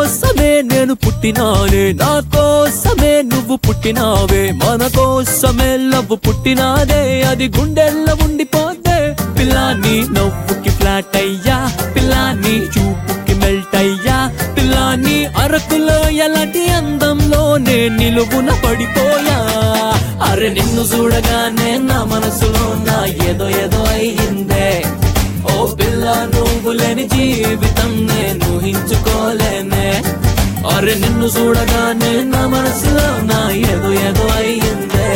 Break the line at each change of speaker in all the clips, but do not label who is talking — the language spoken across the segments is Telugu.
కోసమే నేను పుట్టినానే, నా కోసమే నువ్వు పుట్టినావే, మన కోసమే లవ్వు పుట్టినాదే, అది గుండెల్లో ఉండిపోతే. పిల్లాని నవ్వుకి ఫ్లాట్ అయ్యా, పిల్లాని చూపుకి మెల్ట్ అయ్యా, పిల్లాని అరకులో ఎలాంటి అందంలోనే నిలువున పడిపోయా. అరే నిన్ను చూడగానే నా మనసులో నా ఏదో ఏదో అయ్యిందే, ఓ పిల్ల నువ్వు లేని జీవితం నేను ఊహించుకోలేనే. అరే నిన్ను చూడగానే నా మనసులో నా ఏదో ఏదో అయ్యిందే.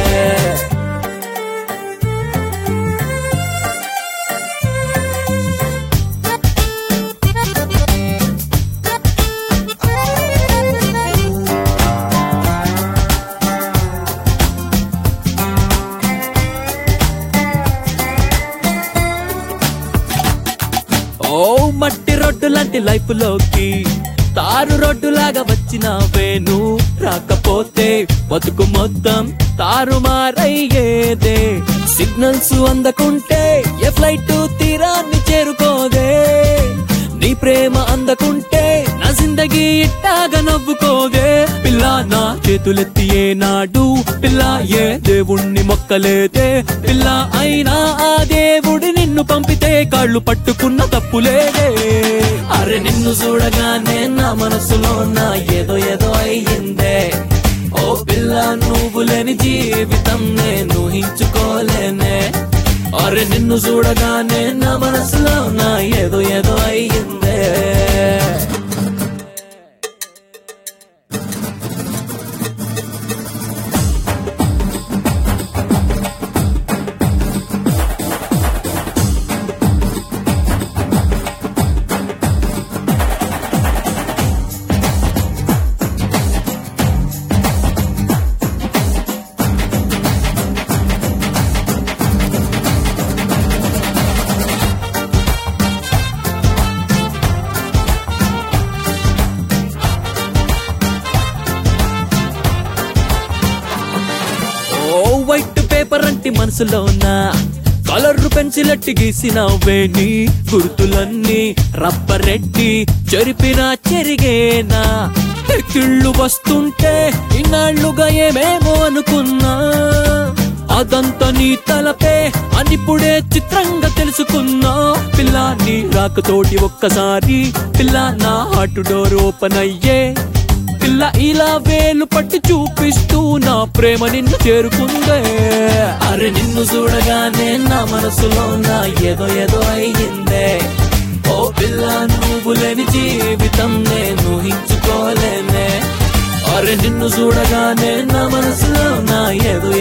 ఓ మట్టి రోడ్డు లాంటి లైఫ్ లోకి తారు రోడ్డు లాగా వచ్చినావే, నువ్వు రాకపోతే బతుకు మొత్తం తారుమారయ్యేదే. సిగ్నల్స్ అందకుంటే ఏ ఫ్లైట్ తీరాన్ని చేరుకోదే, నీ ప్రేమ అందకుంటే నా జిందగీ ఇట్టాగా నవ్వుకోదే. పిల్ల నా చేతులెత్తి ఏనాడు పిల్ల ఏ దేవుణ్ణి మొక్కలేదే, పిల్ల అయినా ఆ దేవుడి నిన్ను పంపితే కాళ్ళు పట్టుకున్న తప్పులేదే. అరే నిన్ను చూడగానే నా మనసులో నా ఏదో ఏదో అయ్యిందే, ఓ పిల్ల నువ్వు లేని జీవితం నేను ఊహించుకోలేనే. అరే నిన్ను చూడగానే నా మనసులో నా ఏదో ఏదో అయ్యిందే. వైట్ పేపర్ అంటి మనసులోనా కలర్ పెన్సిల్ అట్టి గీసినవే, నీ గుర్తులన్నీ రబ్బరెట్టి చెరిపినా చెరిగేనా. ఎక్కిళ్ళు వస్తుంటే ఇన్నాళ్లుగా ఏమేమో అనుకున్నా, అదంతా నీ తలపే అనిప్పుడే చిత్రంగా తెలుసుకున్నా. పిల్ల నీ రాకతోటి ఒక్కసారి పిల్ల నా హార్ట్ డోర్ ఓపెన్ అయ్యే, పిల్ల ఇలా వేలు పట్టి చూపిస్తూ నా ప్రేమ నిన్ను చేరుకుందే. అరే నిన్ను చూడగానే నా మనసులో నా ఏదో ఏదో అయ్యిందే, ఓ పిల్ల నువ్వు లేని జీవితం నేను ఊహించుకోలేనే. అరే నిన్ను చూడగానే నా మనసులో నా ఏదో